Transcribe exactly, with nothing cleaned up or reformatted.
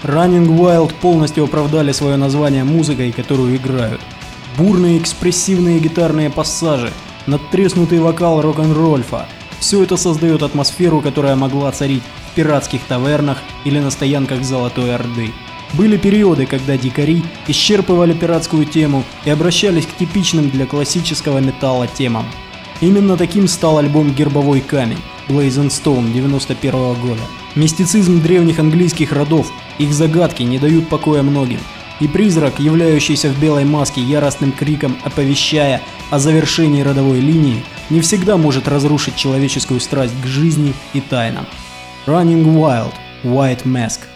Running Wild полностью оправдали свое название музыкой, которую играют. Бурные экспрессивные гитарные пассажи, надтреснутый вокал рок-н-рольфа – все это создает атмосферу, которая могла царить в пиратских тавернах или на стоянках Золотой Орды. Были периоды, когда дикари исчерпывали пиратскую тему и обращались к типичным для классического металла темам. Именно таким стал альбом «Гербовой камень» Blazing Stone девяносто первого года. Мистицизм древних английских родов, их загадки не дают покоя многим. И призрак, являющийся в белой маске яростным криком, оповещая о завершении родовой линии, не всегда может разрушить человеческую страсть к жизни и тайнам. Running Wild, White Mask.